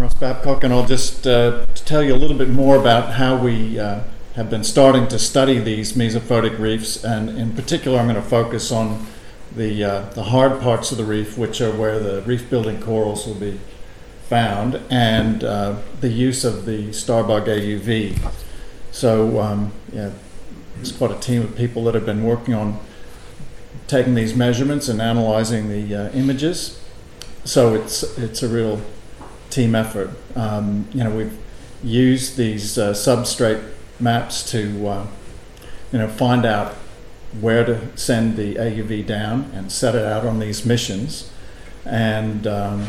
Ross Babcock, and I'll just tell you a little bit more about how we have been starting to study these mesophotic reefs, and in particular I'm going to focus on the hard parts of the reef, which are where the reef-building corals will be found, and the use of the Starbug AUV. So it's quite a team of people that have been working on taking these measurements and analyzing the images. So it's a real team effort. We've used these substrate maps to find out where to send the AUV down and set it out on these missions. And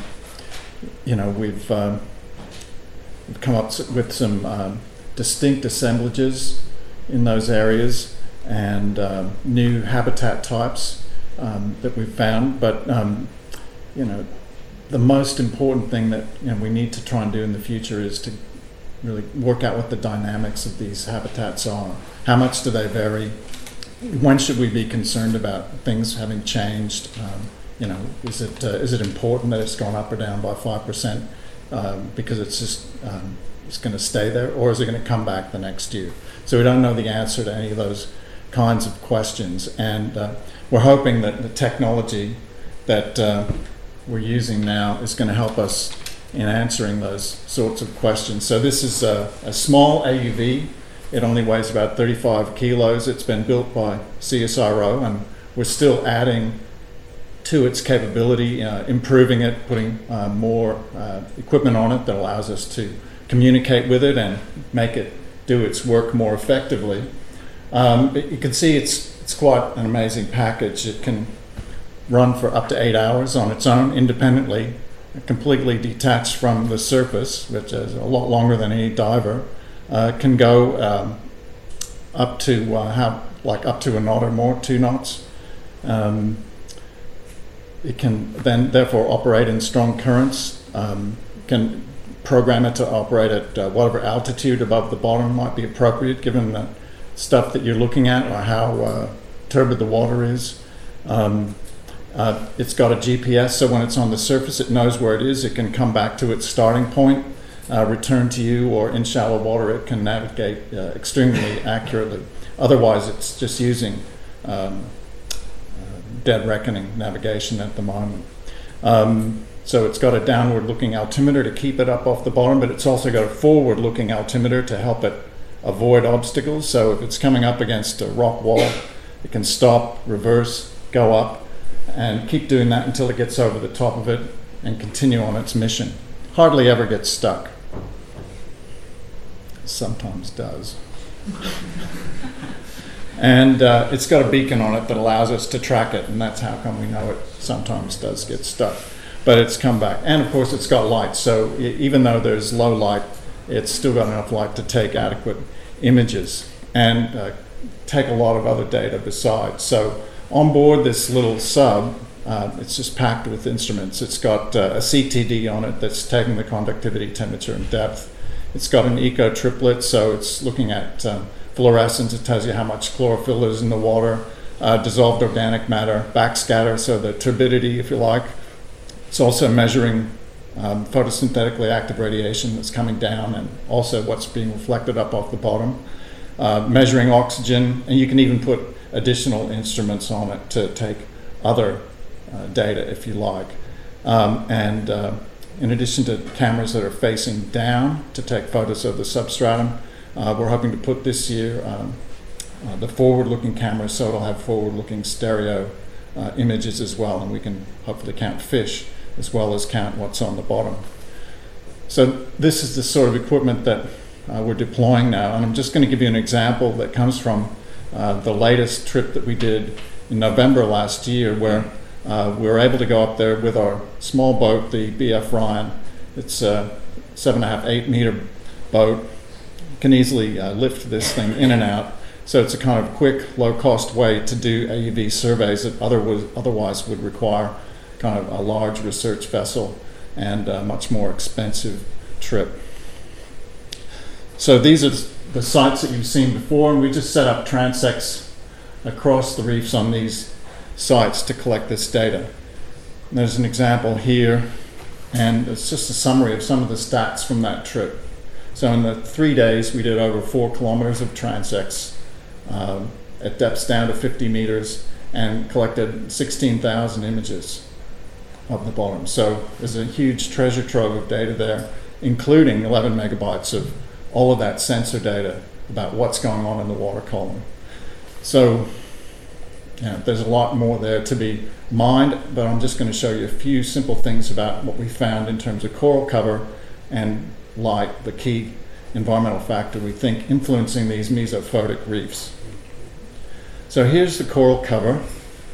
we've come up with some distinct assemblages in those areas and new habitat types that we've found. But the most important thing that we need to try and do in the future is to really work out what the dynamics of these habitats are. How much do they vary? When should we be concerned about things having changed? Is it important that it's gone up or down by 5% because it's just it's going to stay there, or is it going to come back the next year? So we don't know the answer to any of those kinds of questions, and we're hoping that the technology that we're using now is going to help us in answering those sorts of questions. So this is a small AUV. It only weighs about 35 kilos. It's been built by CSIRO, and we're still adding to its capability, improving it, putting more equipment on it that allows us to communicate with it and make it do its work more effectively. But you can see it's quite an amazing package. It can run for up to 8 hours on its own independently, completely detached from the surface, which is a lot longer than any diver. Can go up to up to a knot or more, 2 knots. It can then therefore operate in strong currents. Can program it to operate at whatever altitude above the bottom might be appropriate, given the stuff that you're looking at or how turbid the water is. It's got a GPS, so when it's on the surface, it knows where it is. It can come back to its starting point, return to you, or in shallow water, it can navigate extremely accurately. Otherwise, it's just using dead reckoning navigation at the moment. So it's got a downward-looking altimeter to keep it up off the bottom, but it's also got a forward-looking altimeter to help it avoid obstacles. So if it's coming up against a rock wall, it can stop, reverse, go up, and keep doing that until it gets over the top of it and continue on its mission. Hardly ever gets stuck. Sometimes does. And it's got a beacon on it that allows us to track it, and that's how come we know it sometimes does get stuck. But it's come back. And of course it's got light, so even though there's low light, it's still got enough light to take adequate images and take a lot of other data besides. So on board this little sub, it's just packed with instruments. It's got a CTD on it that's taking the conductivity, temperature, and depth. It's got an eco triplet, so it's looking at fluorescence. It tells you how much chlorophyll is in the water, dissolved organic matter, backscatter, so the turbidity, if you like. It's also measuring photosynthetically active radiation that's coming down, and also what's being reflected up off the bottom. Measuring oxygen, and you can even put additional instruments on it to take other data if you like. And in addition to cameras that are facing down to take photos of the substratum, we're hoping to put this year the forward-looking camera, so it'll have forward-looking stereo images as well, and we can hopefully count fish as well as count what's on the bottom. So this is the sort of equipment that we're deploying now, and I'm just going to give you an example that comes from the latest trip that we did in November last year, where we were able to go up there with our small boat, the BF Ryan. It's a 7.5, 8 meter boat. You can easily lift this thing in and out. So it's a kind of quick, low-cost way to do AUV surveys that otherwise would require kind of a large research vessel and a much more expensive trip. So these are the sites that you've seen before, and we just set up transects across the reefs on these sites to collect this data. And there's an example here And it's just a summary of some of the stats from that trip. So in the 3 days, we did over 4 kilometers of transects at depths down to 50 meters and collected 16,000 images of the bottom. So there's a huge treasure trove of data there, including 11 megabytes of all of that sensor data about what's going on in the water column. So there's a lot more there to be mined, but I'm just going to show you a few simple things about what we found in terms of coral cover and light, the key environmental factor we think influencing these mesophotic reefs. So here's the coral cover,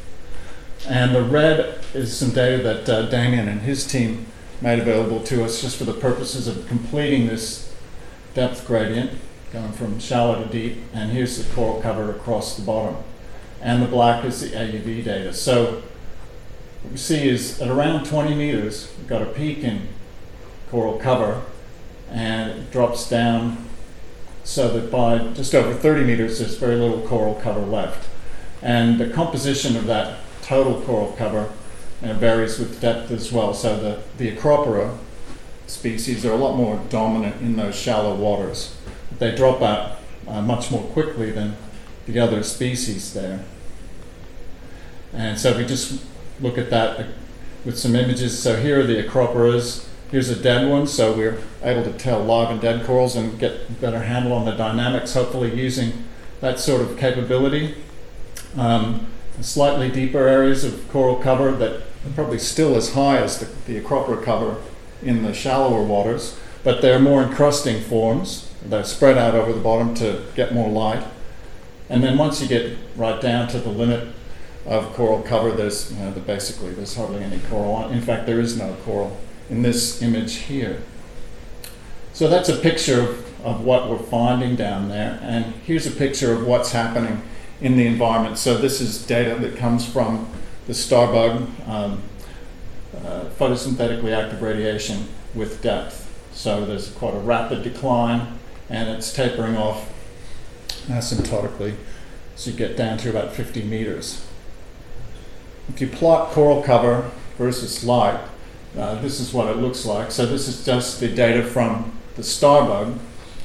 and the red is some data that Damien and his team made available to us just for the purposes of completing this depth gradient going from shallow to deep, and here's the coral cover across the bottom. And the black is the AUV data. So what we see is at around 20 meters, we've got a peak in coral cover, and it drops down so that by just over 30 meters, there's very little coral cover left. And the composition of that total coral cover varies with depth as well. So the Acropora species are a lot more dominant in those shallow waters. They drop out much more quickly than the other species there. And so if we just look at that with some images, so here are the Acroporas. Here's a dead one, so we're able to tell live and dead corals and get a better handle on the dynamics, hopefully using that sort of capability. Slightly deeper areas of coral cover that are probably still as high as the Acropora cover in the shallower waters, but they're more encrusting forms. They're spread out over the bottom to get more light. And then once you get right down to the limit of coral cover, there's hardly any coral on. In fact, there is no coral in this image here. So that's a picture of what we're finding down there, and here's a picture of what's happening in the environment. So this is data that comes from the starbug photosynthetically active radiation with depth. So there's quite a rapid decline, and it's tapering off asymptotically, so you get down to about 50 meters. If you plot coral cover versus light, this is what it looks like. So this is just the data from the starbug.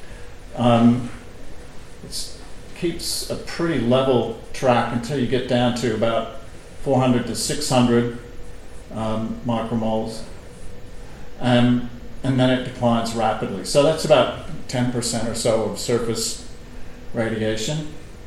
It keeps a pretty level track until you get down to about 400 to 600 micromoles, and then it declines rapidly. So that's about 10% or so of surface radiation.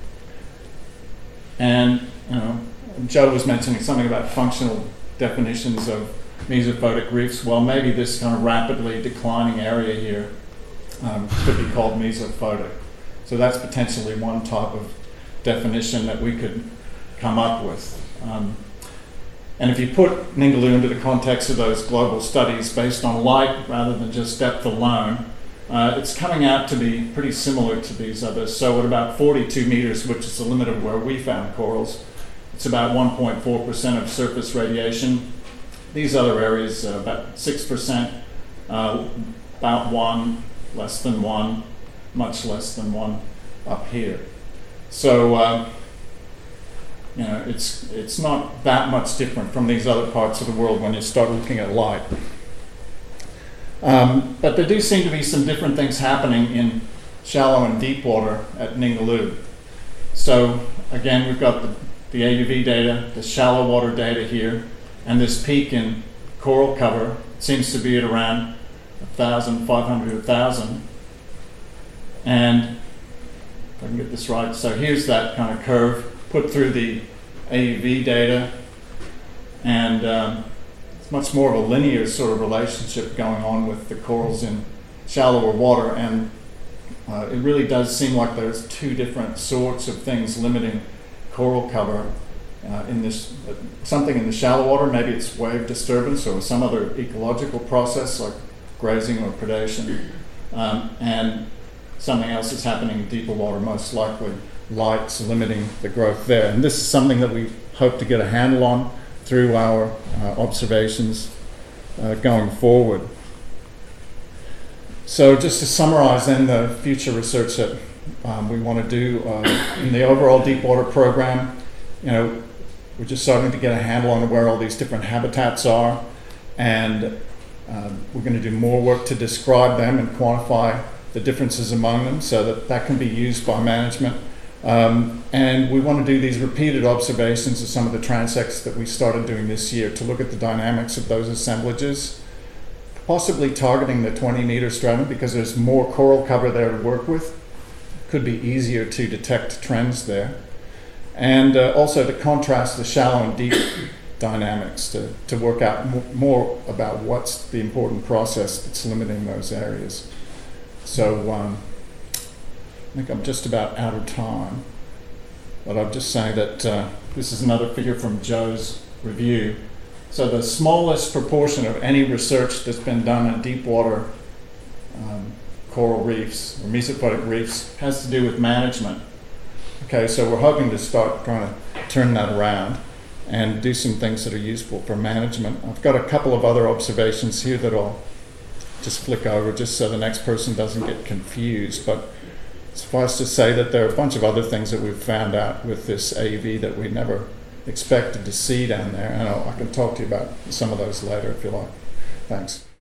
And Joe was mentioning something about functional definitions of mesophotic reefs. Well, maybe this kind of rapidly declining area here could be called mesophotic. So that's potentially one type of definition that we could come up with. And if you put Ningaloo into the context of those global studies based on light rather than just depth alone, it's coming out to be pretty similar to these others. So at about 42 meters, which is the limit of where we found corals, it's about 1.4% of surface radiation. These other areas, about 6%, about 1, less than 1, much less than 1 up here. So, it's not that much different from these other parts of the world when you start looking at light. But there do seem to be some different things happening in shallow and deep water at Ningaloo. So again, we've got the AUV data, the shallow water data here, and this peak in coral cover seems to be at around 1,500 to 1,000. And if I can get this right, so here's that kind of curve put through the AUV data, and it's much more of a linear sort of relationship going on with the corals in shallower water, and it really does seem like there's two different sorts of things limiting coral cover in this, something in the shallow water, maybe it's wave disturbance or some other ecological process like grazing or predation, and something else is happening in deeper water, most likely light's limiting the growth there. And this is something that we hope to get a handle on through our observations going forward. So just to summarize then the future research that we want to do in the overall deep water program, we're just starting to get a handle on where all these different habitats are, and We're going to do more work to describe them and quantify the differences among them so that that can be used by management. And we want to do these repeated observations of some of the transects that we started doing this year to look at the dynamics of those assemblages, possibly targeting the 20-meter stratum because there's more coral cover there to work with. Could be easier to detect trends there. And also to contrast the shallow and deep dynamics to work out more about what's the important process that's limiting those areas. So I think I'm just about out of time, but I'll just say that this is another figure from Joe's review. So the smallest proportion of any research that's been done on deep water coral reefs or mesophotic reefs has to do with management. Okay, so we're hoping to start trying to turn that around and do some things that are useful for management. I've got a couple of other observations here that I'll just flick over just so the next person doesn't get confused. But suffice to say that there are a bunch of other things that we've found out with this AV that we never expected to see down there. And I can talk to you about some of those later if you like. Thanks.